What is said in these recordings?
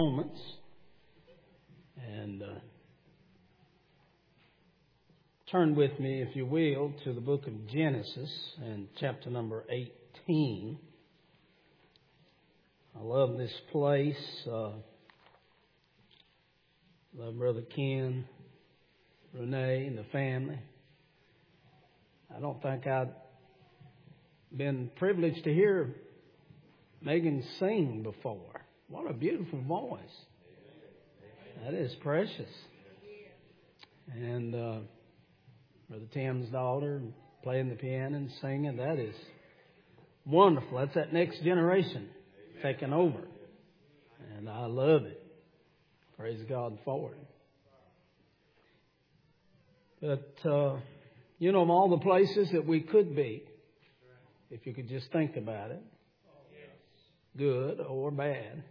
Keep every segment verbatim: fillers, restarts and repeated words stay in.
moments. And uh, turn with me, if you will, to the book of Genesis and chapter number eighteen. I love this place. Uh, love Brother Ken, Renee, and the family. I don't think I'd been privileged to hear Megan sing before. What a beautiful voice. That is precious. And uh, Brother Tim's daughter playing the piano and singing, that is wonderful. That's that next generation taking over. And I love it. Praise God for it. But, uh, you know, of all the places that we could be, if you could just think about it, good or bad.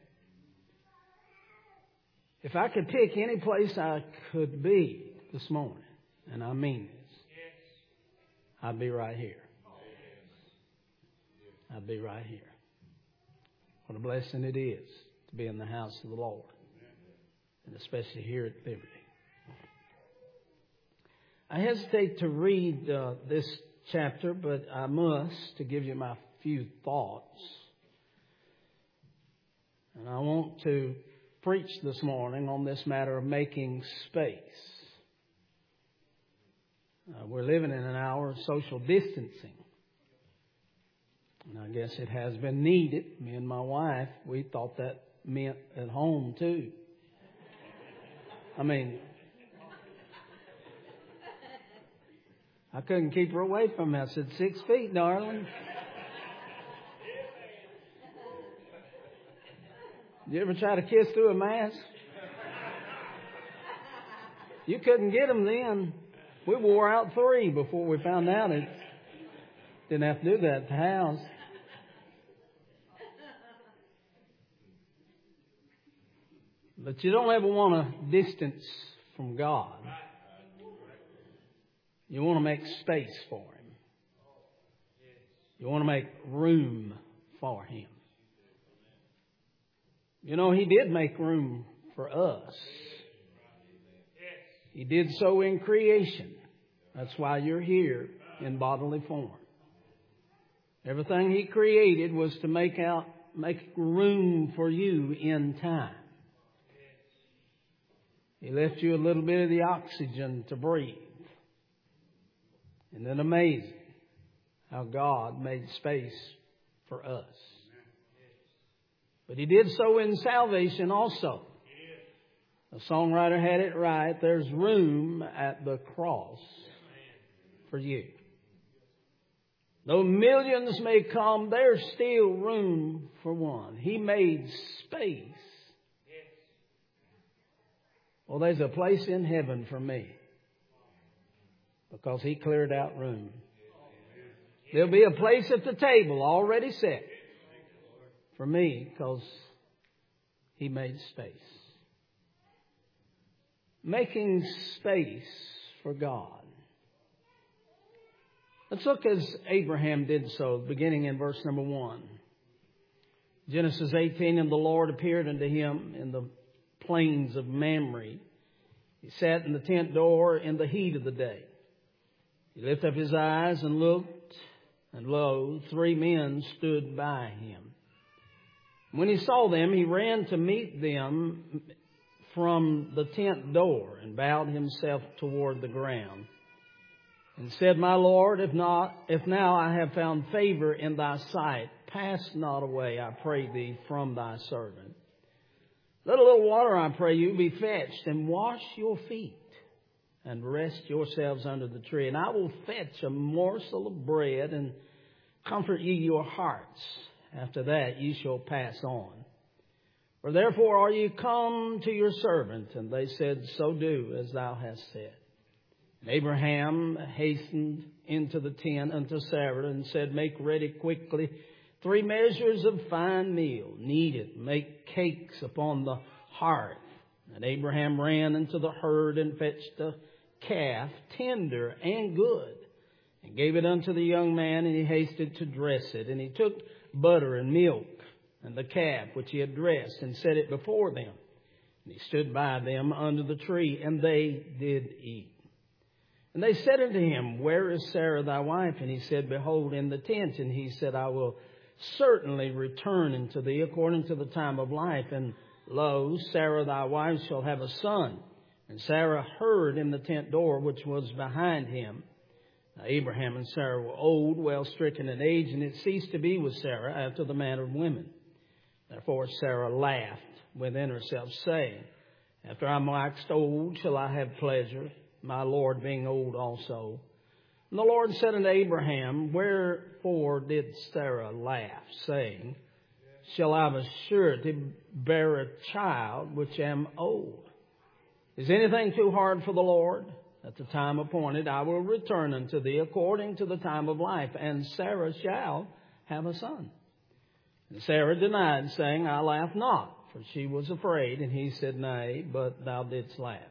If I could pick any place I could be this morning, and I mean this, I'd be right here. I'd be right here. What a blessing it is to be in the house of the Lord, and especially here at Liberty. I hesitate to read uh, this chapter, but I must to give you my few thoughts. And I want to preach this morning on this matter of making space. Uh, we're living in an hour of social distancing. And I guess it has been needed. Me and my wife, we thought that meant at home too. I mean, I couldn't keep her away from me. I said, six feet, darling. You ever try to kiss through a mask? You couldn't get them then. We wore out three before we found out it didn't have to do that at the house. But you don't ever want to distance from God. You want to make space for Him. You want to make room for Him. You know, He did make room for us. He did so in creation. That's why you're here in bodily form. Everything He created was to make out, make room for you in time. He left you a little bit of the oxygen to breathe. Isn't it amazing how God made space for us? But He did so in salvation also. The songwriter had it right. There's room at the cross for you. Though millions may come, there's still room for one. He made space. Well, there's a place in heaven for me because He cleared out room. There'll be a place at the table already set for me because He made space. Making space for God. Let's look as Abraham did so, beginning in verse number one. Genesis eighteen, and the Lord appeared unto him in the plains of Mamre. He sat in the tent door in the heat of the day. He lifted up his eyes and looked, and lo, three men stood by him. When he saw them, he ran to meet them from the tent door and bowed himself toward the ground and said, My Lord, if not, if now I have found favor in thy sight, pass not away, I pray thee, from thy servant. Let a little water, I pray you, be fetched, and wash your feet, and rest yourselves under the tree. And I will fetch a morsel of bread, and comfort ye your hearts. After that ye shall pass on. For therefore are ye come to your servant? And they said, So do as thou hast said. And Abraham hastened into the tent unto Sarah, and said, Make ready quickly three measures of fine meal, knead it, make cakes upon the hearth. And Abraham ran into the herd and fetched a calf, tender and good, and gave it unto the young man, and he hasted to dress it. And he took butter and milk and the calf which he had dressed, and set it before them. And he stood by them under the tree, and they did eat. And they said unto him, Where is Sarah thy wife? And he said, Behold, in the tent. And he said, I will certainly return unto thee according to the time of life. And lo, Sarah thy wife shall have a son. And Sarah heard in the tent door which was behind him. Now Abraham and Sarah were old, well stricken in age, and it ceased to be with Sarah after the manner of women. Therefore Sarah laughed within herself, saying, After I am waxed old, shall I have pleasure, my Lord being old also? And the Lord said unto Abraham, Wherefore did Sarah laugh, saying, Shall I of a surety bear a child which am old? Is anything too hard for the Lord? At the time appointed I will return unto thee according to the time of life, and Sarah shall have a son. And Sarah denied, saying, I laugh not, for she was afraid. And he said, Nay, but thou didst laugh.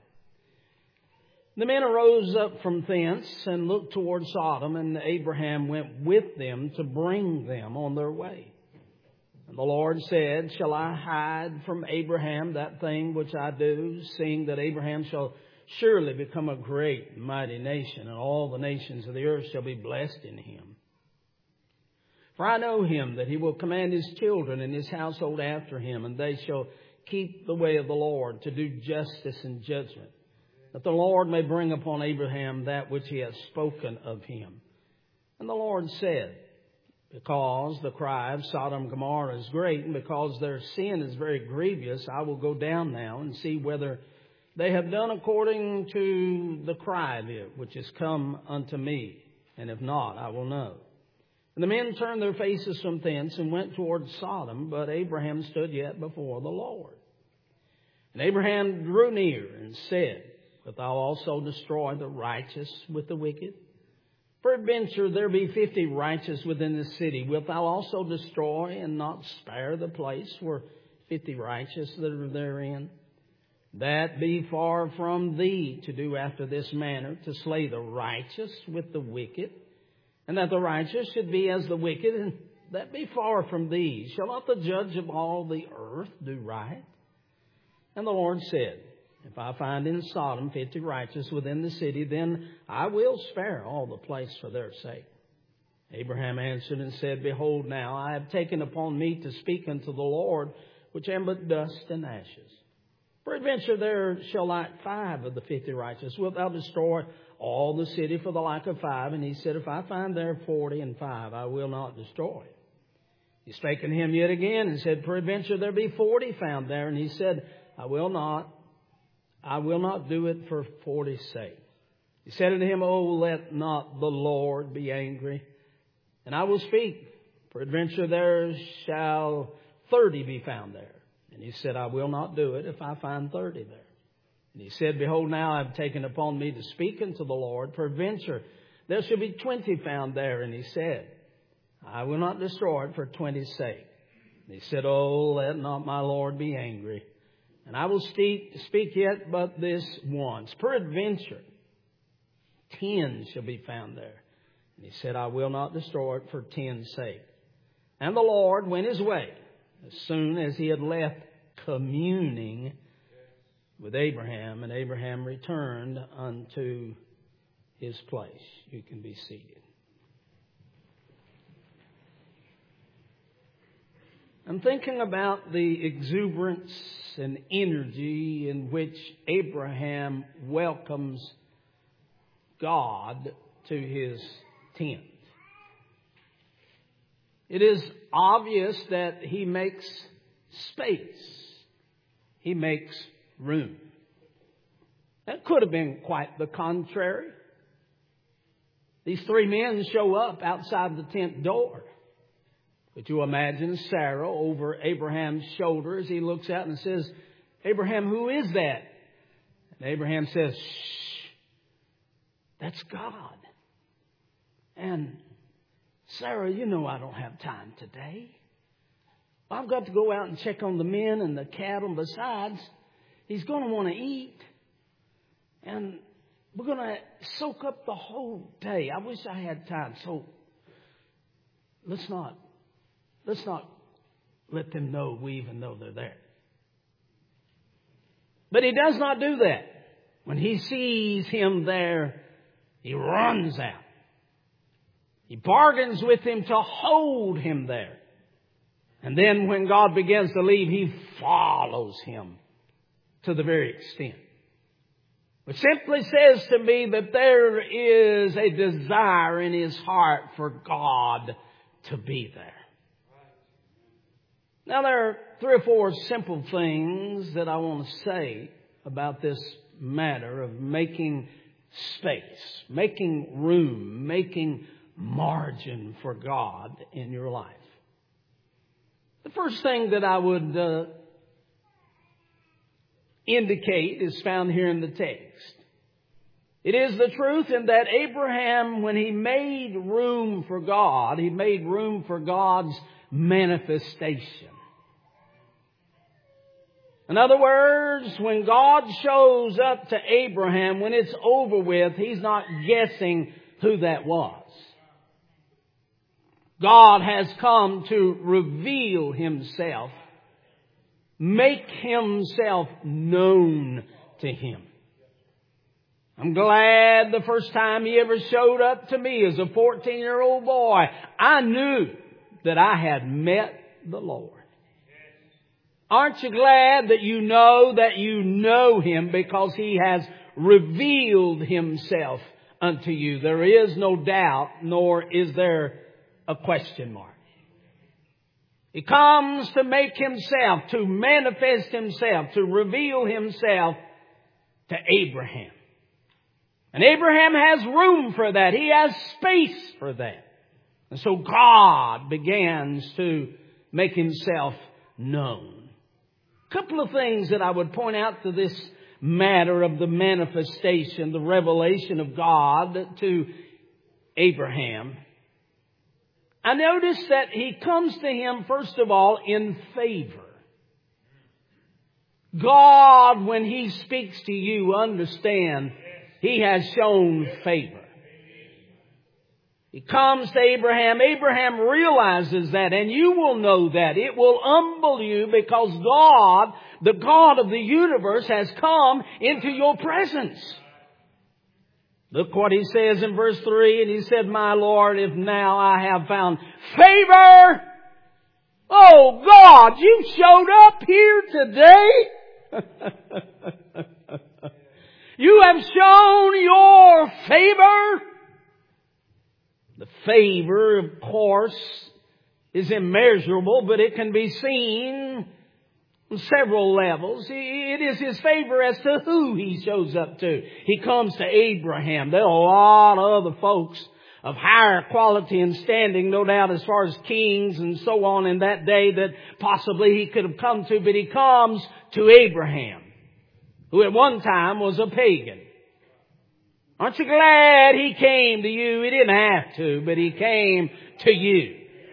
The men arose up from thence and looked toward Sodom, and Abraham went with them to bring them on their way. And the Lord said, Shall I hide from Abraham that thing which I do, seeing that Abraham shall surely become a great and mighty nation, and all the nations of the earth shall be blessed in him? For I know him, that he will command his children and his household after him, and they shall keep the way of the Lord, to do justice and judgment, that the Lord may bring upon Abraham that which he has spoken of him. And the Lord said, Because the cry of Sodom and Gomorrah is great, and because their sin is very grievous, I will go down now and see whether they have done according to the cry of it, which is come unto me. And if not, I will know. And the men turned their faces from thence and went toward Sodom, but Abraham stood yet before the Lord. And Abraham drew near and said, Wilt thou also destroy the righteous with the wicked? Peradventure there be fifty righteous within the city. Wilt thou also destroy and not spare the place where fifty righteous that are therein? That be far from thee to do after this manner, to slay the righteous with the wicked, and that the righteous should be as the wicked, and that be far from thee. Shall not the judge of all the earth do right? And the Lord said, If I find in Sodom fifty righteous within the city, then I will spare all the place for their sake. Abraham answered and said, Behold, now I have taken upon me to speak unto the Lord, which am but dust and ashes. Peradventure there shall lack five of the fifty righteous. Wilt thou destroy all the city for the lack of five? And he said, If I find there forty and five, I will not destroy it. He spake unto him yet again and said, Peradventure there be forty found there. And he said, I will not. I will not do it for forty's sake. He said unto him, Oh, let not the Lord be angry, and I will speak. Peradventure there shall thirty be found there. And he said, I will not do it if I find thirty there. And he said, Behold, now I have taken upon me to speak unto the Lord. Peradventure there shall be twenty found there. And he said, I will not destroy it for twenty's sake. And he said, Oh, let not my Lord be angry, and I will speak, speak yet but this once. Peradventure ten shall be found there. And he said, I will not destroy it for ten's sake. And the Lord went his way as soon as he had left communing with Abraham. And Abraham returned unto his place. You can be seated. I'm thinking about the exuberance and energy in which Abraham welcomes God to his tent. It is obvious that he makes space. He makes room. That could have been quite the contrary. These three men show up outside the tent door. Could you imagine Sarah over Abraham's shoulder as he looks out and says, Abraham, who is that? And Abraham says, Shh, that's God. And Sarah, you know I don't have time today. I've got to go out and check on the men and the cattle. Besides, he's going to want to eat. And we're going to soak up the whole day. I wish I had time. So let's not, let's not let them know we even know they're there. But He does not do that. When He sees him there, He runs out. He bargains with him to hold him there. And then when God begins to leave, He follows him to the very extent. Which simply says to me that there is a desire in his heart for God to be there. Now there are three or four simple things that I want to say about this matter of making space, making room, making margin for God in your life. The first thing that I would uh, indicate is found here in the text. It is the truth in that Abraham, when he made room for God, he made room for God's manifestation. In other words, when God shows up to Abraham, when it's over with, He's not guessing who that was. God has come to reveal Himself, make Himself known to him. I'm glad the first time He ever showed up to me as a fourteen-year-old boy, I knew that I had met the Lord. Aren't you glad that you know that you know Him because He has revealed Himself unto you? There is no doubt, nor is there a question mark. He comes to make Himself, to manifest Himself, to reveal Himself to Abraham. And Abraham has room for that. He has space for that. And so God begins to make Himself known. A couple of things that I would point out to this matter of the manifestation, the revelation of God to Abraham. I notice that He comes to him, first of all, in favor. God, when He speaks to you, understand He has shown favor. He comes to Abraham. Abraham realizes that, and you will know that. It will humble you because God, the God of the universe, has come into your presence. Look what He says in verse three. And He said, "My Lord, if now I have found favor." Oh God, you showed up here today. You have shown your favor. The favor, of course, is immeasurable, but it can be seen on several levels. It is His favor as to who He shows up to. He comes to Abraham. There are a lot of other folks of higher quality and standing, no doubt, as far as kings and so on in that day that possibly He could have come to, but He comes to Abraham, who at one time was a pagan. Aren't you glad He came to you? He didn't have to, but He came to you.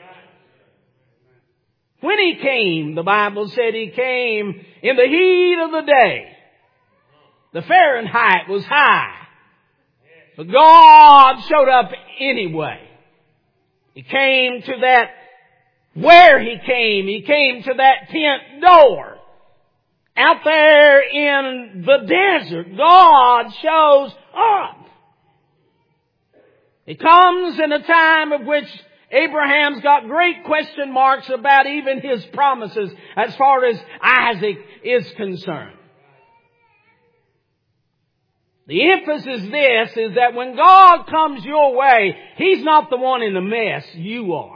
When He came, the Bible said He came in the heat of the day. The Fahrenheit was high. But God showed up anyway. He came to that, where He came, He came to that tent door. Out there in the desert, God shows up. He comes in a time of which Abraham's got great question marks about even his promises as far as Isaac is concerned. The emphasis this is that when God comes your way, He's not the one in the mess, you are.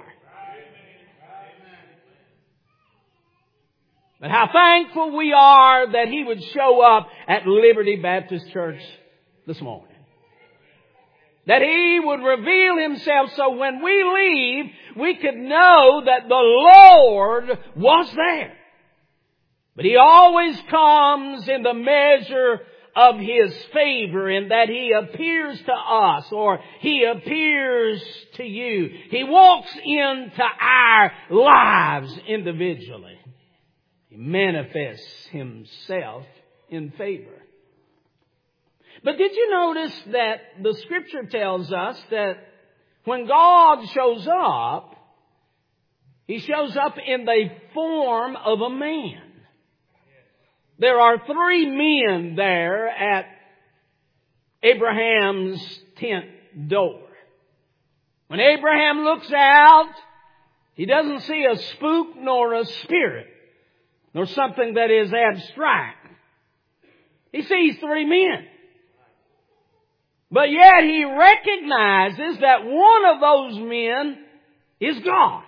But how thankful we are that He would show up at Liberty Baptist Church this morning. That He would reveal Himself so when we leave, we could know that the Lord was there. But He always comes in the measure of His favor, in that He appears to us or He appears to you. He walks into our lives individually. He manifests Himself in favor. But did you notice that the Scripture tells us that when God shows up, He shows up in the form of a man. There are three men there at Abraham's tent door. When Abraham looks out, he doesn't see a spook nor a spirit, nor something that is abstract. He sees three men. But yet he recognizes that one of those men is God.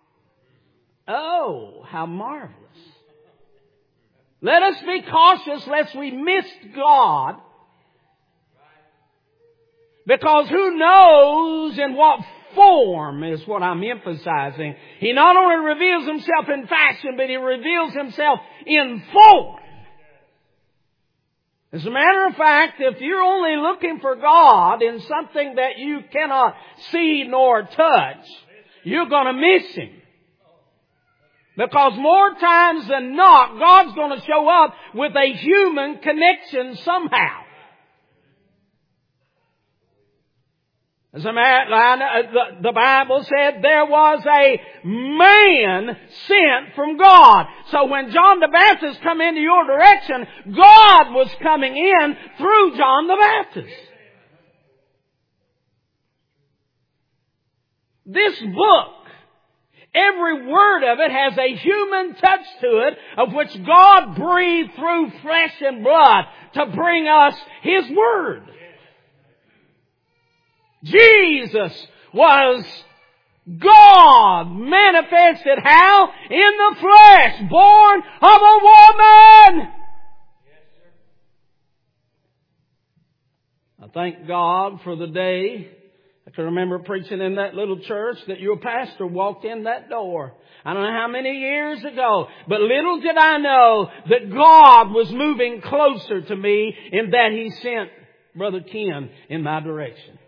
Oh, how marvelous. Let us be cautious lest we miss God. Because who knows in what form is what I'm emphasizing. He not only reveals Himself in fashion, but He reveals Himself in form. As a matter of fact, if you're only looking for God in something that you cannot see nor touch, you're going to miss Him. Because more times than not, God's going to show up with a human connection somehow. As a matter, the Bible said there was a man sent from God. So when John the Baptist come into your direction, God was coming in through John the Baptist. This book, every word of it has a human touch to it, of which God breathed through flesh and blood to bring us His Word. Jesus was God manifested how? In the flesh, born of a woman. I thank God for the day. I can remember preaching in that little church that your pastor walked in that door. I don't know how many years ago, but little did I know that God was moving closer to me in that He sent Brother Ken in my direction.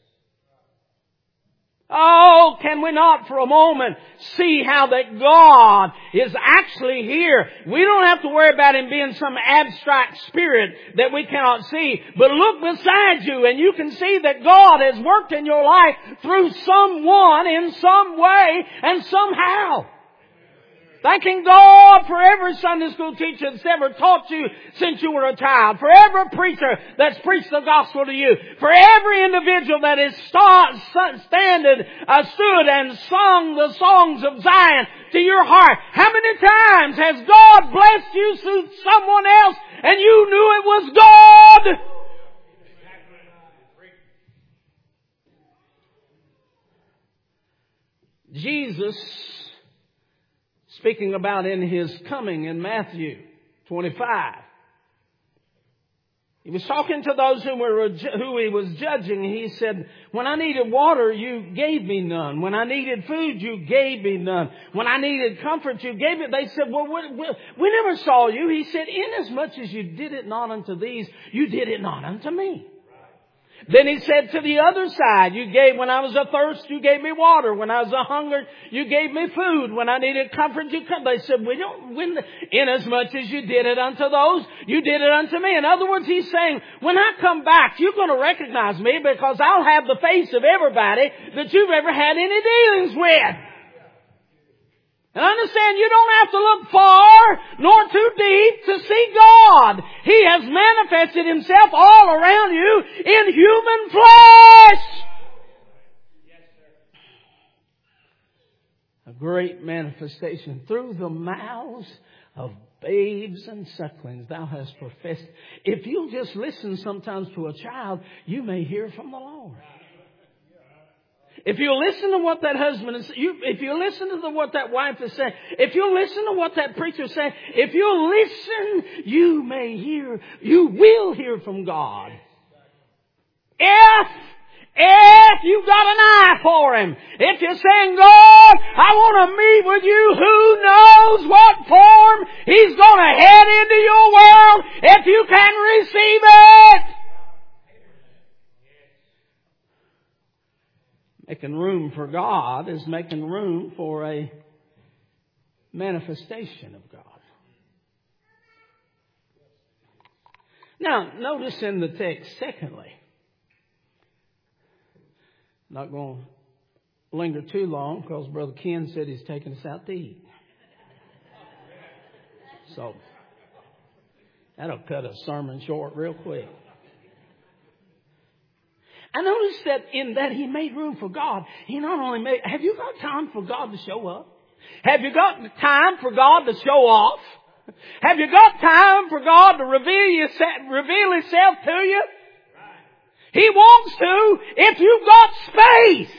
Oh, can we not for a moment see how that God is actually here? We don't have to worry about Him being some abstract spirit that we cannot see. But look beside you and you can see that God has worked in your life through someone in some way and somehow. Thanking God for every Sunday school teacher that's ever taught you since you were a child. For every preacher that's preached the gospel to you. For every individual that has standed, uh, stood and sung the songs of Zion to your heart. How many times has God blessed you through someone else and you knew it was God? Jesus, speaking about in His coming in Matthew twenty-five. He was talking to those who were who He was judging. He said, when I needed water, you gave me none. When I needed food, you gave me none. When I needed comfort, you gave it. They said, well, we, we, we never saw you. He said, inasmuch as you did it not unto these, you did it not unto me. Then He said to the other side, you gave, when I was athirst, you gave me water. When I was a hunger, you gave me food. When I needed comfort, you come. They said, we don't, when, inasmuch as you did it unto those, you did it unto me. In other words, He's saying, when I come back, you're going to recognize me because I'll have the face of everybody that you've ever had any dealings with. And understand, you don't have to look far nor too deep to see God. He has manifested Himself all around you in human flesh. A great manifestation through the mouths of babes and sucklings thou hast professed. If you'll just listen sometimes to a child, you may hear from the Lord. If you listen to what that husband is, you, if you listen to the, what that wife is saying, if you listen to what that preacher is saying, if you listen, you may hear, you will hear from God. If, if you've got an eye for Him, if you're saying, God, I want to meet with you, who knows what form He's going to head into your world if you can receive it. Making room for God is making room for a manifestation of God. Now, notice in the text, secondly, I'm not going to linger too long because Brother Ken said he's taking us out to eat. So that'll cut a sermon short real quick. I noticed that in that he made room for God. He not only made, have you got time for God to show up? Have you got time for God to show off? Have you got time for God to reveal, yourself, reveal Himself to you? He wants to if you've got space.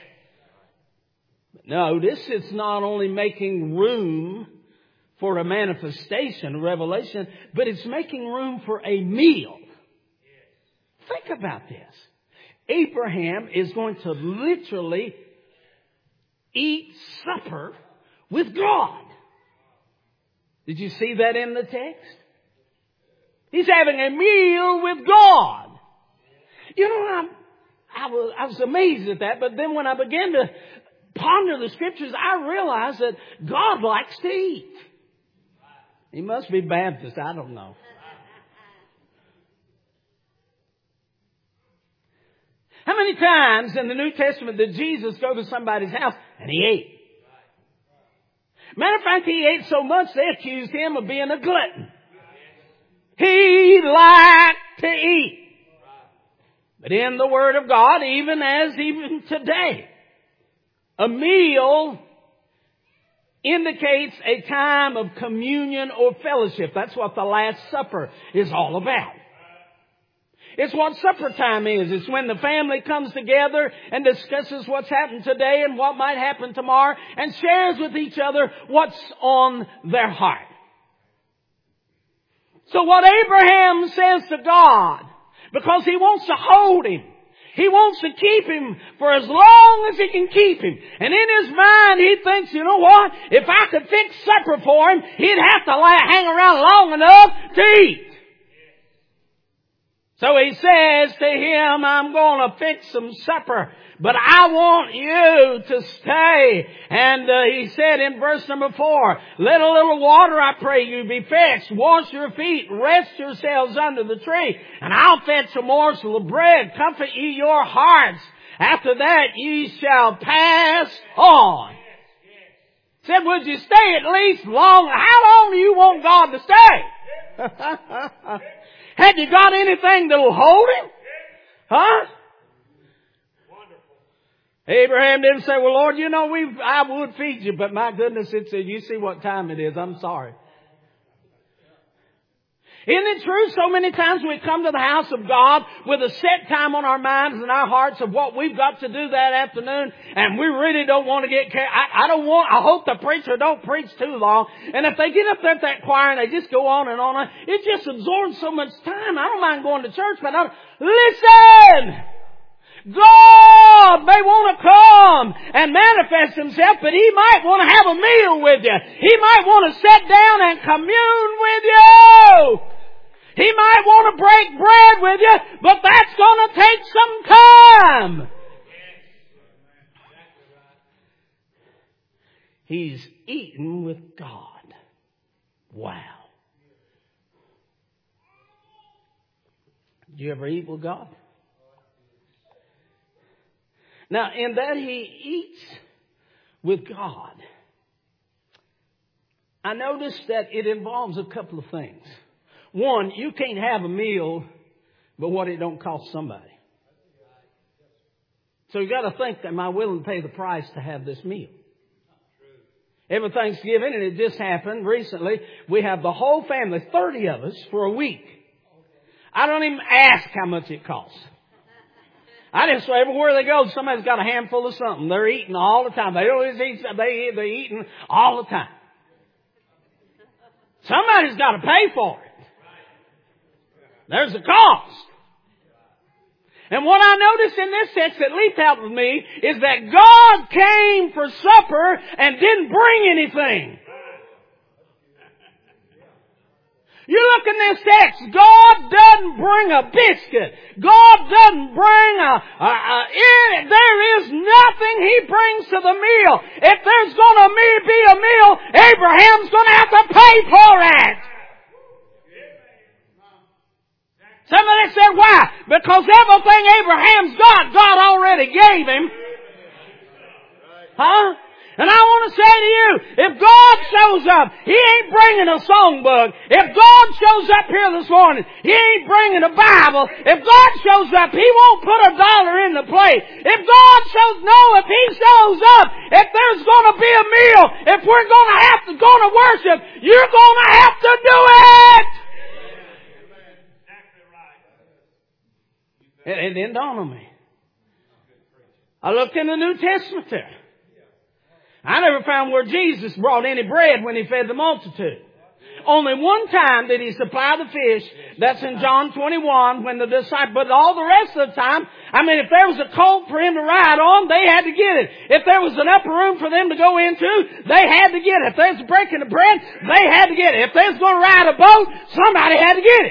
But notice it's not only making room for a manifestation, a revelation, but it's making room for a meal. Think about this. Abraham is going to literally eat supper with God. Did you see that in the text? He's having a meal with God. You know, I, I, was, I was amazed at that, but then when I began to ponder the Scriptures, I realized that God likes to eat. He must be Baptist, I don't know. How many times in the New Testament did Jesus go to somebody's house and he ate? Matter of fact, he ate so much they accused him of being a glutton. He liked to eat. But in the Word of God, even as even today, a meal indicates a time of communion or fellowship. That's what the Last Supper is all about. It's what supper time is. It's when the family comes together and discusses what's happened today and what might happen tomorrow and shares with each other what's on their heart. So what Abraham says to God, because he wants to hold him, he wants to keep him for as long as he can keep him. And in his mind, he thinks, you know what? If I could fix supper for him, he'd have to hang around long enough to eat. So he says to him, I'm going to fix some supper, but I want you to stay. And uh, he said in verse number four, let a little water, I pray you, be fetched. Wash your feet, rest yourselves under the tree, and I'll fetch a morsel of bread. Comfort ye your hearts. After that ye shall pass on. Said, would you stay at least long? How long do you want God to stay? Have you got anything that'll hold him? Huh? Abraham didn't say, well, Lord, you know, we I would feed you, but my goodness, it's a, you see what time it is. I'm sorry. Isn't it true? So many times we come to the house of God with a set time on our minds and our hearts of what we've got to do that afternoon, and we really don't want to get carried. I, I don't want, I hope the preacher don't preach too long. And if they get up there at that choir and they just go on and on, it just absorbs so much time. I don't mind going to church, but I don't, listen! God may want to come and manifest Himself, but He might want to have a meal with you. He might want to sit down and commune with you. He might want to break bread with you, but that's going to take some time. He's eating with God. Wow. Did you ever eat with God? Now, in that he eats with God, I noticed that it involves a couple of things. One, you can't have a meal, but what it don't cost somebody. So you got to think, am I willing to pay the price to have this meal? Every Thanksgiving, and it just happened recently, we have the whole family, thirty of us, for a week. I don't even ask how much it costs. I just say everywhere they go, somebody's got a handful of something. They're eating all the time. They always eat. They they're eating all the time. Somebody's got to pay for it. There's a cost. And what I noticed in this text that leaped out with me is that God came for supper and didn't bring anything. You look in this text, God doesn't bring a biscuit. God doesn't bring a, a, a it, there is nothing He brings to the meal. If there's going to be a meal, Abraham's going to have to pay for it. Somebody said, why? Because everything Abraham's got, God already gave him. Huh? And I want to say to you, if God shows up, He ain't bringing a songbook. If God shows up here this morning, He ain't bringing a Bible. If God shows up, He won't put a dollar in the plate. If God shows, no, if He shows up, if there's going to be a meal, if we're going to have to go to worship, you're going to have to do it. It, it didn't dawn on me. I looked in the New Testament there. I never found where Jesus brought any bread when He fed the multitude. Only one time did He supply the fish. That's in John twenty-one when the disciples, but all the rest of the time, I mean, if there was a colt for Him to ride on, they had to get it. If there was an upper room for them to go into, they had to get it. If there was a breaking of bread, they had to get it. If they was going to ride a boat, somebody had to get it.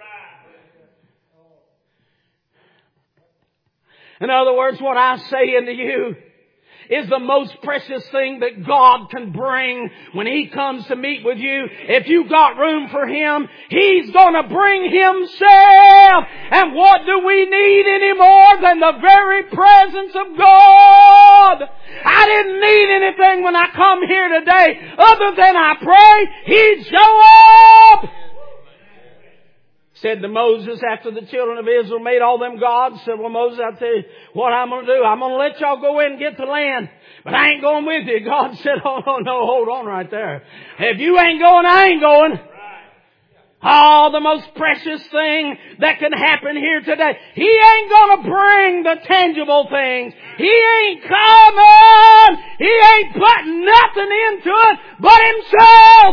In other words, what I say unto you is the most precious thing that God can bring when He comes to meet with you. If you've got room for Him, He's going to bring Himself. And what do we need any more than the very presence of God? I didn't need anything when I come here today other than I pray He'd show up. Said to Moses after the children of Israel made all them gods, said, well, Moses, I'll tell you what I'm going to do. I'm going to let y'all go in and get the land, but I ain't going with you. God said, oh, no, no, hold on right there. If you ain't going, I ain't going. Oh, the most precious thing that can happen here today. He ain't going to bring the tangible things. He ain't coming. He ain't putting nothing into it but Himself.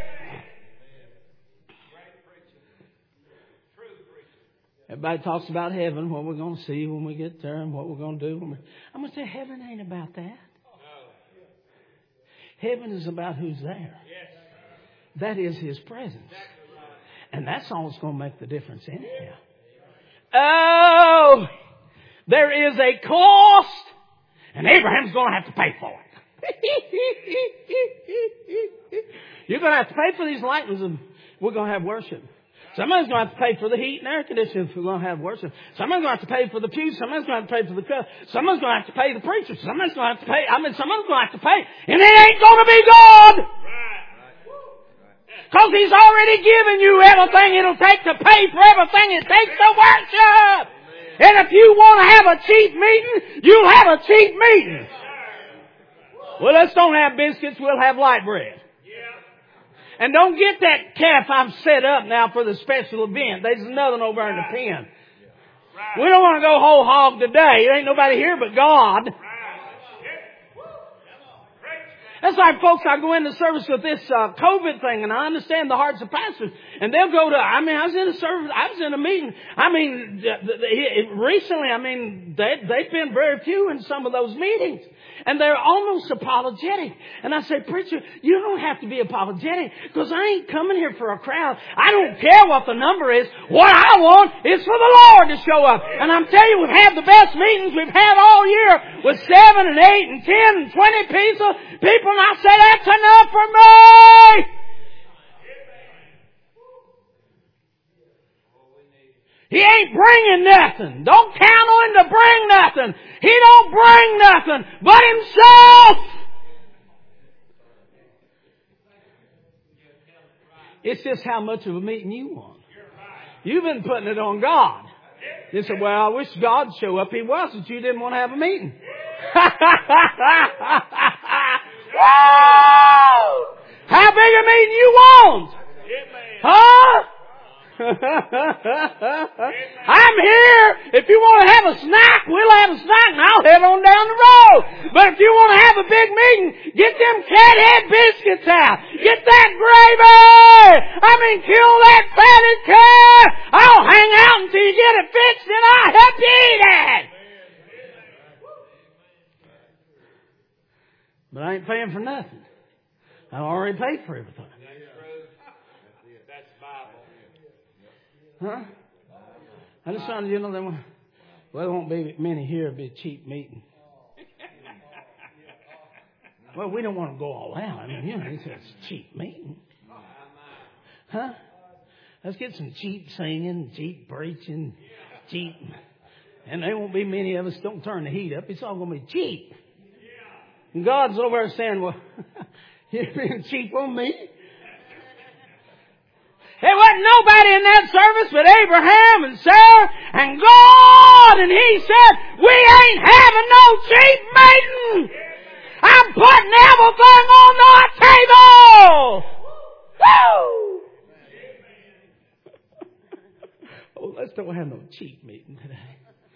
Everybody talks about heaven, what we're going to see when we get there and what we're going to do. When I'm going to say heaven ain't about that. Heaven is about who's there. That is His presence. And that's all that's going to make the difference in here. Oh, there is a cost, and Abraham's going to have to pay for it. You're going to have to pay for these lightnings, and we're going to have worship. Somebody's going to have to pay for the heat and air conditioning if we're going to have worship. Somebody's going to have to pay for the pews. Somebody's going to have to pay for the cup. Somebody's going to have to pay the preacher. Somebody's going to have to pay. I mean, somebody's going to have to pay. And it ain't going to be God. Because He's already given you everything it'll take to pay for everything it takes to worship. And if you want to have a cheap meeting, you'll have a cheap meeting. Well, let's don't have biscuits. We'll have light bread. And don't get that calf I've set up now for the special event. There's another one over in the pen. We don't want to go whole hog today. There ain't nobody here but God. That's like, folks, I go into service with this uh, COVID thing, and I understand the hearts of pastors. And they'll go to, I mean, I was in a service, I was in a meeting. I mean, the, the, recently, I mean, they, they've been very few in some of those meetings. And they're almost apologetic. And I say, preacher, you don't have to be apologetic because I ain't coming here for a crowd. I don't care what the number is. What I want is for the Lord to show up. And I'm telling you, we've had the best meetings we've had all year with seven and eight and ten and twenty people. People, and I say, that's enough for me. He ain't bringing nothing. Don't count on Him to bring nothing. He don't bring nothing but Himself. It's just how much of a meeting you want. You've been putting it on God. You said, well, I wish God would show up. He was, but you didn't want to have a meeting. Whoa! How big a meeting you want? Huh? I'm here. If you want to have a snack, we'll have a snack and I'll head on down the road. But if you want to have a big meeting, get them cathead biscuits out. Get that gravy. I mean, kill that fatted calf. I'll hang out until you get it fixed and I'll help you eat it. But I ain't paying for nothing. I already paid for everything. Huh? I just wanted you to know that, well, there won't be many here. It'll be a cheap meeting. Well, we don't want to go all out. I mean, you know, it's a cheap meeting. Huh? Let's get some cheap singing, cheap preaching, cheap. And there won't be many of us. Don't turn the heat up. It's all going to be cheap. And God's over there saying, well, you're being cheap on me. There wasn't nobody in that service but Abraham and Sarah and God. And He said, we ain't having no cheap mating. I'm putting everything on the table. Woo! Oh, let's don't have no cheap meeting today.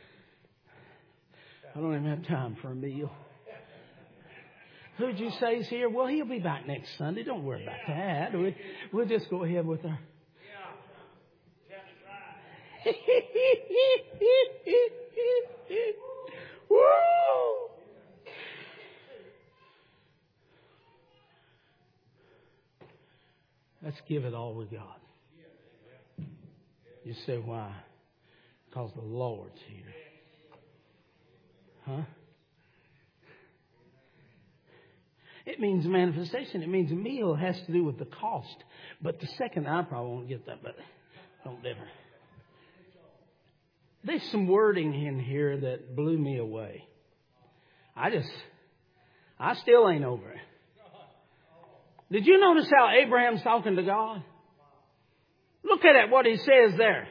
I don't even have time for a meal. Who'd you say's here? Well, he'll be back next Sunday. Don't worry about that. We, we'll just go ahead with our... Woo! Let's give it all we got. You say why? Because the Lord's here. Huh? It means manifestation. It means a meal has to do with the cost. But the second, I probably won't get that, but don't differ. There's some wording in here that blew me away. I just, I still ain't over it. Did you notice how Abraham's talking to God? Look at it, what he says there.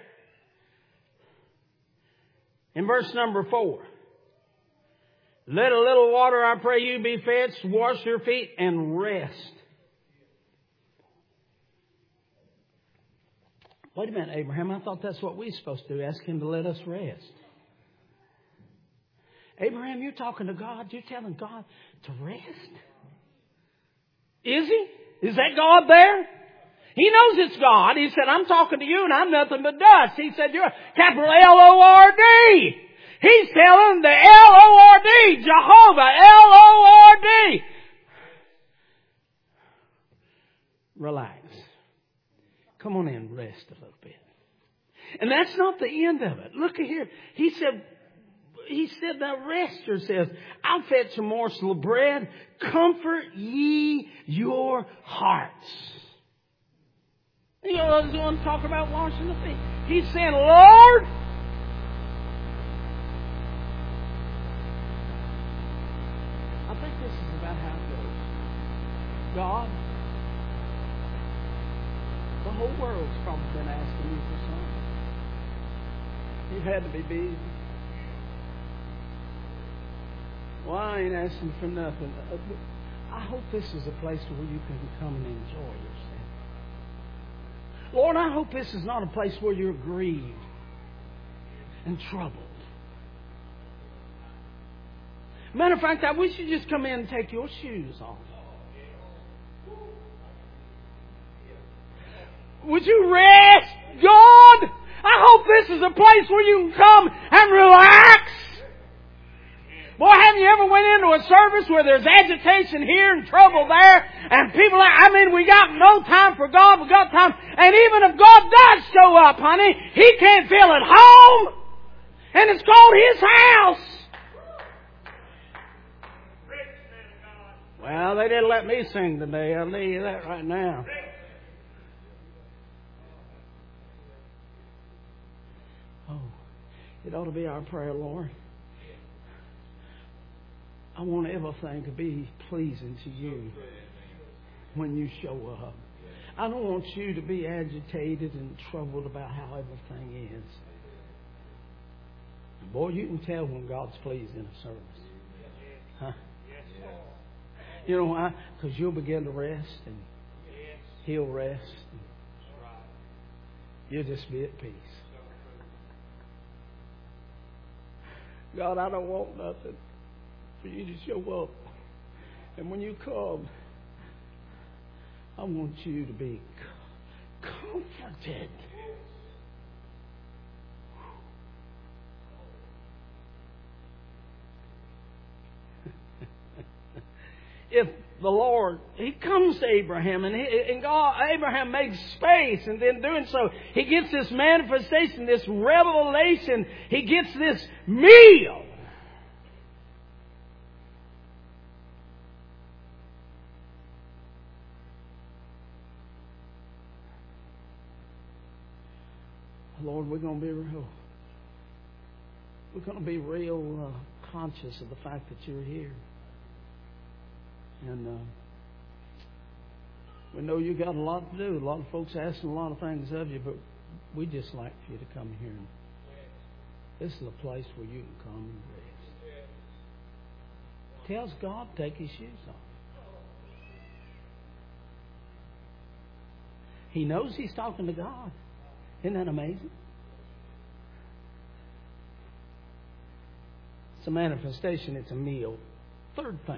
In verse number four. Let a little water, I pray you, be fetched, wash your feet, and rest. Wait a minute, Abraham, I thought that's what we're supposed to do, ask Him to let us rest. Abraham, you're talking to God, you're telling God to rest? Is He? Is that God there? He knows it's God. He said, I'm talking to you and I'm nothing but dust. He said, you're capital L O R D. He's telling the L O R D, Jehovah, L O R D. Relax. Come on in, rest a little bit. And that's not the end of it. Look at here. He said, He said, now rest yourselves. I'll fetch a morsel of bread. Comfort ye your hearts. You know, I was going to talk about washing the feet. He's saying, Lord, I think this is about how it goes. God, the whole world's probably been asking you for something. You've had to be busy. Well, I ain't asking for nothing. I hope this is a place where you can come and enjoy yourself. Lord, I hope this is not a place where you're grieved and troubled. Matter of fact, I wish you'd just come in and take your shoes off. Would you rest, God? I hope this is a place where you can come and relax. Boy, haven't you ever went into a service where there's agitation here and trouble there and people, I mean, we got no time for God, we got time. And even if God does show up, honey, He can't feel at home. And it's called His house. Well, they didn't let me sing today. I'll tell you that right now. Oh, it ought to be our prayer, Lord. I want everything to be pleasing to you when you show up. I don't want you to be agitated and troubled about how everything is. Boy, you can tell when God's pleased in a service. Huh? You know why? Because you'll begin to rest and He'll rest. And you'll just be at peace. God, I don't want nothing for you to show up. And when you come, I want you to be comforted. If the Lord, He comes to Abraham and, he, and God, Abraham makes space, and then doing so, he gets this manifestation, this revelation, he gets this meal. Lord, we're going to be real. We're going to be real uh, conscious of the fact that you're here. And uh, we know you got a lot to do. A lot of folks asking a lot of things of you, but we just like for you to come here. And this is a place where you can come and rest. Tells God to take His shoes off. He knows He's talking to God. Isn't that amazing? It's a manifestation. It's a meal. Third thing.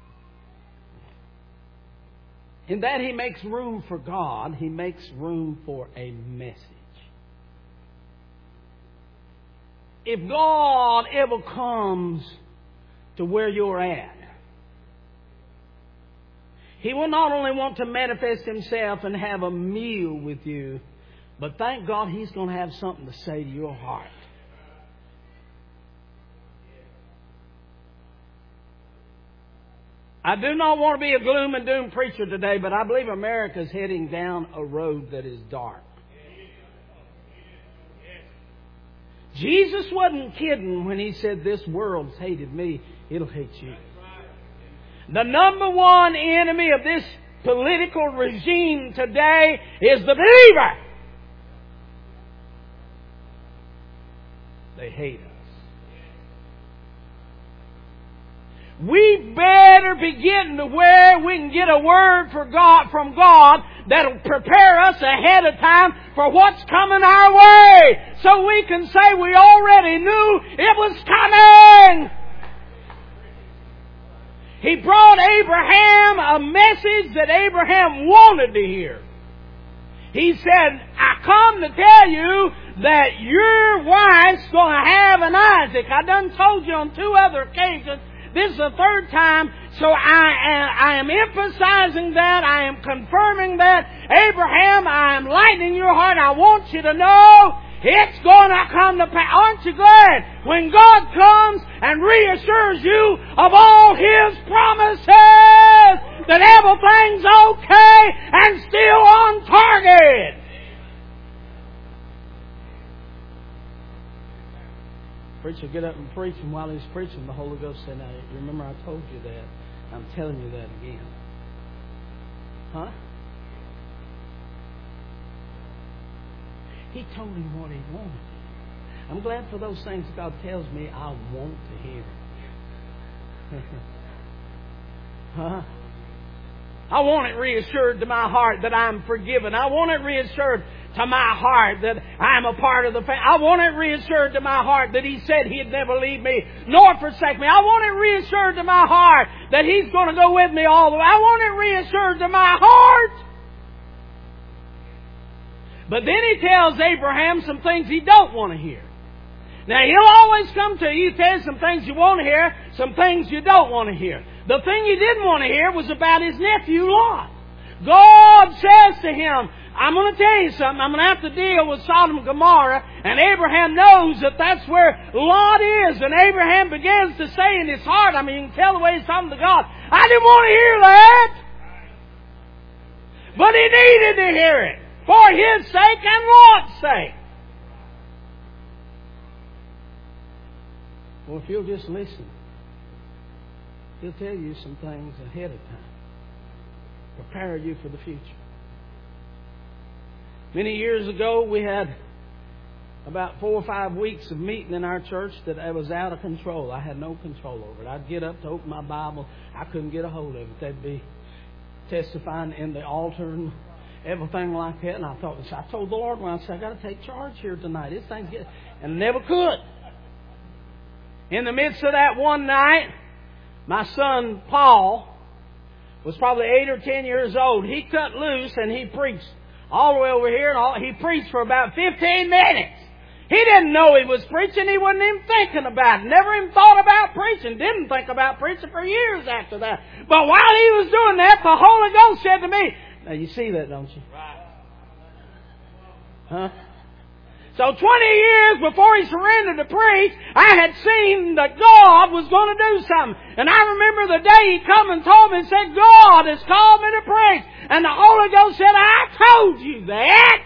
In that He makes room for God, He makes room for a message. If God ever comes to where you're at, He will not only want to manifest Himself and have a meal with you, but thank God He's going to have something to say to your heart. I do not want to be a gloom and doom preacher today, but I believe America is heading down a road that is dark. Jesus wasn't kidding when He said, this world's hated me, it'll hate you. The number one enemy of this political regime today is the believer. They hate us. We better be getting to where we can get a word for God, from God that'll prepare us ahead of time for what's coming our way. So we can say we already knew it was coming. He brought Abraham a message that Abraham wanted to hear. He said, I come to tell you that your wife's going to have an Isaac. I done told you on two other occasions. This is the third time, so I am, I am emphasizing that. I am confirming that. Abraham, I am lightening your heart. I want you to know it's going to come to pass. Aren't you glad when God comes and reassures you of all His promises that everything's okay and still on target? Preacher get up and preach, and while he's preaching, the Holy Ghost said, now, you remember I told you that. I'm telling you that again. Huh? He told him what he wanted. I'm glad for those things God tells me I want to hear. Huh? I want it reassured to my heart that I'm forgiven. I want it reassured to my heart that I'm a part of the family. I want it reassured to my heart that He said He'd never leave me nor forsake me. I want it reassured to my heart that He's going to go with me all the way. I want it reassured to my heart. But then He tells Abraham some things he don't want to hear. Now, He'll always come to you, tell you some things you want to hear, some things you don't want to hear. The thing you didn't want to hear was about his nephew Lot. God says to him, I'm going to tell you something. I'm going to have to deal with Sodom and Gomorrah. And Abraham knows that that's where Lot is. And Abraham begins to say in his heart, I mean, you can tell the way he's talking to God, I didn't want to hear that. But he needed to hear it for his sake and Lot's sake. Well, if you'll just listen, He'll tell you some things ahead of time. Prepare you for the future. Many years ago, we had about four or five weeks of meeting in our church that I was out of control. I had no control over it. I'd get up to open my Bible. I couldn't get a hold of it. They'd be testifying in the altar and everything like that. And I thought, I told the Lord when I said, I got to take charge here tonight. This thing's getting... And never could. In the midst of that one night, my son Paul was probably eight or ten years old. He cut loose and he preached all the way over here. And all, he preached for about fifteen minutes. He didn't know he was preaching. He wasn't even thinking about it. Never even thought about preaching. Didn't think about preaching for years after that. But while he was doing that, the Holy Ghost said to me, now you see that, don't you? Huh? So twenty years before he surrendered to preach, I had seen that God was going to do something. And I remember the day he come and told me and said, God has called me to preach. And the Holy Ghost said, I told you that.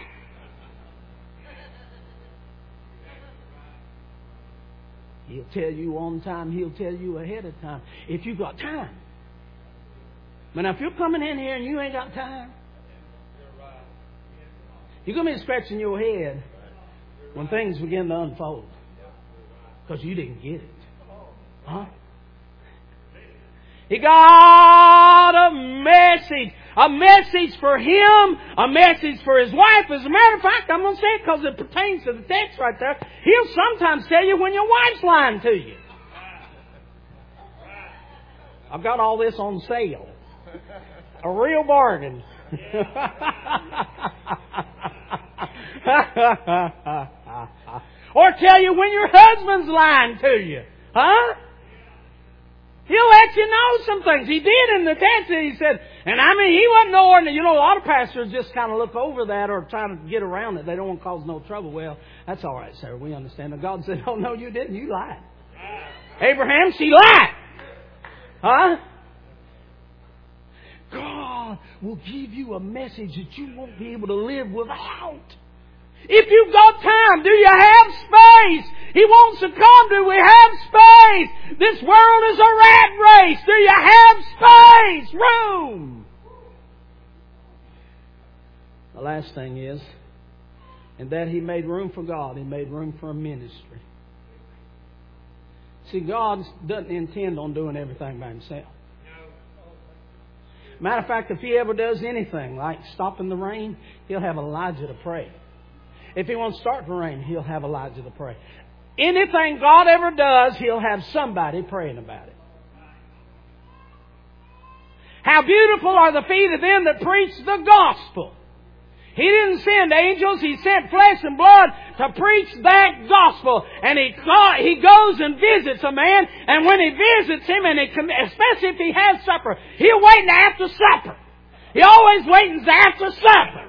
He'll tell you on time. He'll tell you ahead of time. If you've got time. But now if you're coming in here and you ain't got time, you're going to be scratching your head when things begin to unfold. Because you didn't get it. Huh? He got a message. A message for him. A message for his wife. As a matter of fact, I'm going to say it because it pertains to the text right there. He'll sometimes tell you when your wife's lying to you. I've got all this on sale. A real bargain. Or tell you when your husband's lying to you. Huh? He'll let you know some things. He did in the text. He said, and I mean, he wasn't no ordinary. You know, a lot of pastors just kind of look over that or try to get around it. They don't want to cause no trouble. Well, that's all right, sir. We understand. And God said, oh, no, you didn't. You lied. Abraham, she lied. Huh? God will give you a message that you won't be able to live without. If you've got time, do you have space? He wants to come. Do we have space? This world is a rat race. Do you have space? Room. The last thing is, and that he made room for God. He made room for a ministry. See, God doesn't intend on doing everything by himself. Matter of fact, if he ever does anything like stopping the rain, he'll have Elijah to pray. If he wants to start the rain, he'll have Elijah to pray. Anything God ever does, he'll have somebody praying about it. How beautiful are the feet of them that preach the gospel. He didn't send angels. He sent flesh and blood to preach that gospel. And he he goes and visits a man. And when he visits him, and he, especially if he has supper, he'll wait until after supper. He always waits until after supper.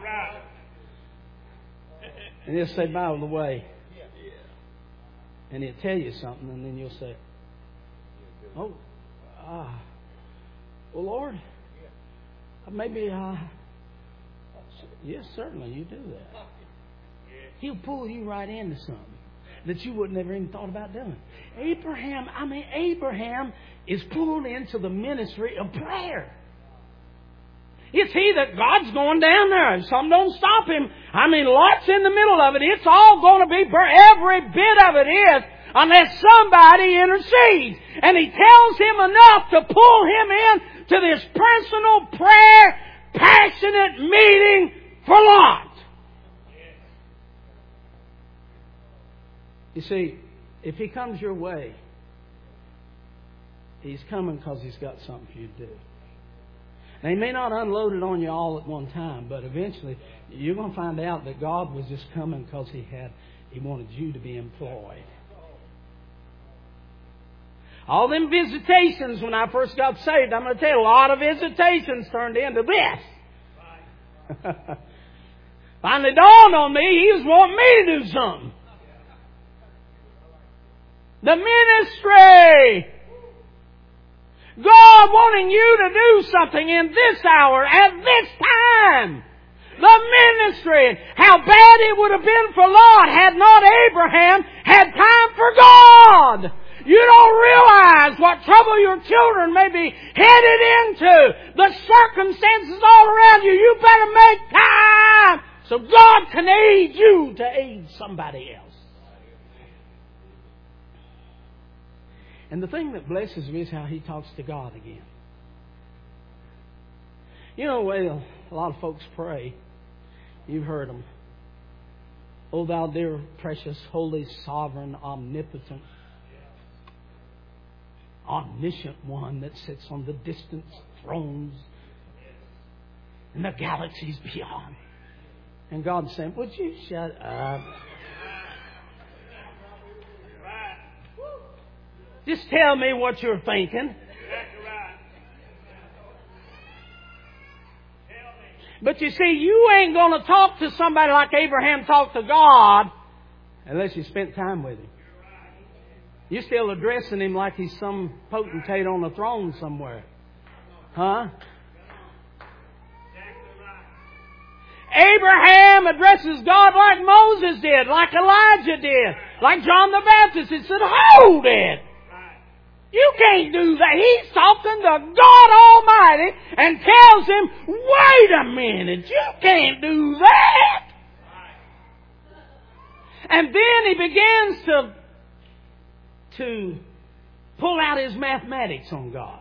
And he'll say, by the way. And he'll tell you something. And then you'll say, oh, uh, well, Lord, maybe... Uh, yes, certainly, you do that. He'll pull you right into something that you would never even thought about doing. Abraham, I mean, Abraham is pulled into the ministry of prayer. It's he that God's going down there. If something don't stop him, I mean, Lot's in the middle of it. It's all going to be, every bit of it is, unless somebody intercedes. And he tells him enough to pull him in to this personal prayer, passionate meeting for Lot. You see, if he comes your way, he's coming because he's got something for you to do. Now, he may not unload it on you all at one time, but eventually you're going to find out that God was just coming because he had, he wanted you to be employed. All them visitations when I first got saved, I'm going to tell you, a lot of visitations turned into this. Finally dawned on me, he was wanting me to do something. The ministry. God wanting you to do something in this hour, at this time. The ministry. How bad it would have been for Lot had not Abraham had time for God. You don't realize what trouble your children may be headed into. The circumstances all around you. You better make time so God can aid you to aid somebody else. And the thing that blesses me is how he talks to God again. You know the way a lot of folks pray. You've heard them. O thou dear, precious, holy, sovereign, omnipotent, omniscient one that sits on the distant thrones in the galaxies beyond. And God's saying, would you shut up? Just tell me what you're thinking. But you see, you ain't going to talk to somebody like Abraham talked to God unless you spent time with him. You're still addressing him like he's some potentate on a throne somewhere. Huh? Abraham addresses God like Moses did, like Elijah did, like John the Baptist. He said, hold it. You can't do that. He's talking to God Almighty and tells him, wait a minute, you can't do that. And then he begins to, to pull out his mathematics on God.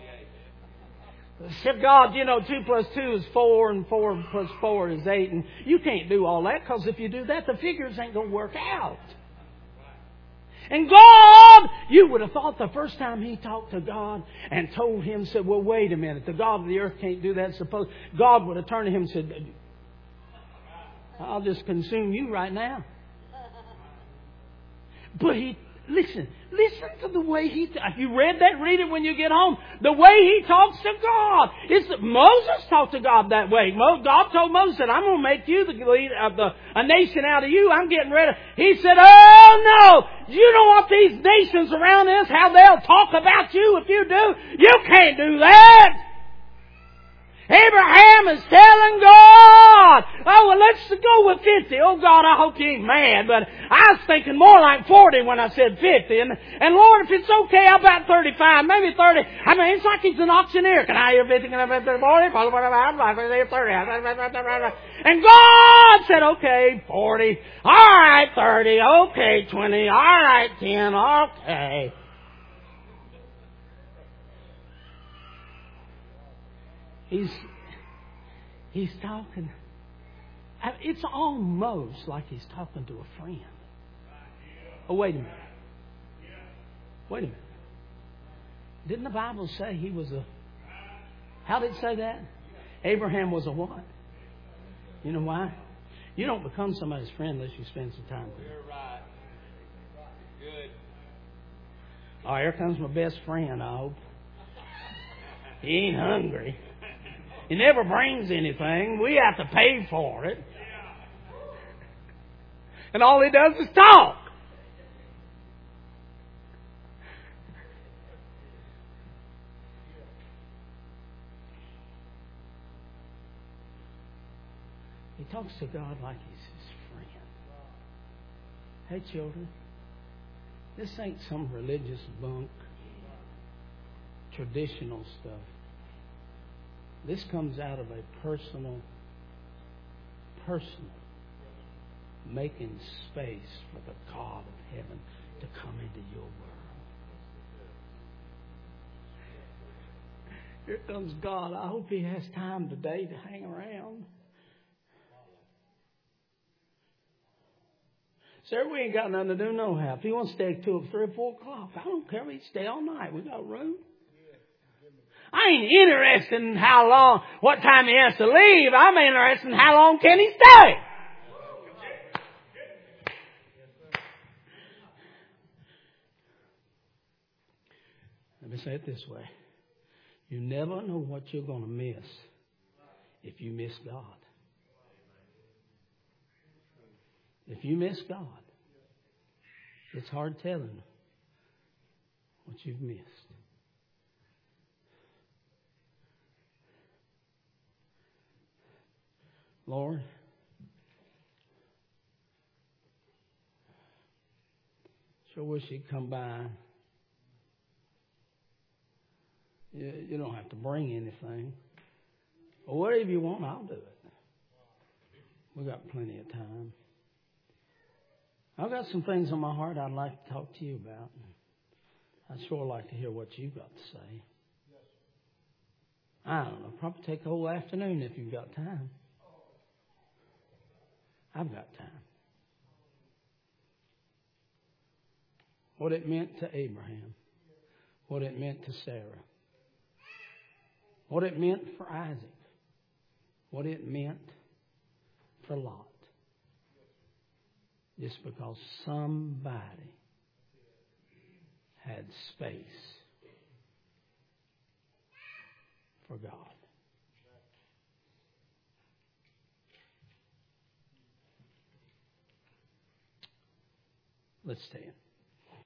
Said, God, you know, two plus two is four, and four plus four is eight, and you can't do all that, because if you do that, the figures ain't going to work out. And God, you would have thought the first time he talked to God and told him, said, well, wait a minute, the God of the earth can't do that. Suppose God would have turned to him and said, I'll just consume you right now. But he, listen, listen to the way he, if you read that, read it when you get home. The way he talks to God. It's, Moses talked to God that way. God told Moses, said, I'm going to make you the lead of the, a nation out of you. I'm getting ready. He said, oh no, you know what these nations around us, how they'll talk about you if you do? You can't do that. Abraham is telling God, oh, well, let's go with fifty. Oh, God, I hope you ain't mad, but I was thinking more like forty when I said fifty. And, and Lord, if it's okay, how about thirty-five, maybe thirty? I mean, it's like he's an auctioneer. Can I hear fifty? Can I hear forty? thirty. And God said, okay, forty. All right, thirty. Okay, twenty. All right, ten. Okay. He's, he's talking. It's almost like he's talking to a friend. Oh, wait a minute. Wait a minute. Didn't the Bible say he was a... How did it say that? Abraham was a what? You know why? You don't become somebody's friend unless you spend some time with them. You're right. Good. Oh, here comes my best friend, I hope. He ain't hungry. He never brings anything. We have to pay for it. And all he does is talk. He talks to God like he's his friend. Hey, children, this ain't some religious bunk, traditional stuff. This comes out of a personal, personal, making space for the God of heaven to come into your world. Here comes God. I hope he has time today to hang around. Sir, we ain't got nothing to do no how. If he wants to stay till three or four o'clock, I don't care. He'd stay all night. We got room. I ain't interested in how long, what time he has to leave. I'm interested in how long can he stay. Let me say it this way. You never know what you're going to miss if you miss God. If you miss God, it's hard telling what you've missed. Lord, sure wish you'd come by. You, you don't have to bring anything. Or whatever you want, I'll do it. We've got plenty of time. I've got some things on my heart I'd like to talk to you about. I'd sure like to hear what you've got to say. I don't know, probably take the whole afternoon if you've got time. I've got time. What it meant to Abraham. What it meant to Sarah. What it meant for Isaac. What it meant for Lot. Just because somebody had space for God. Let's stand.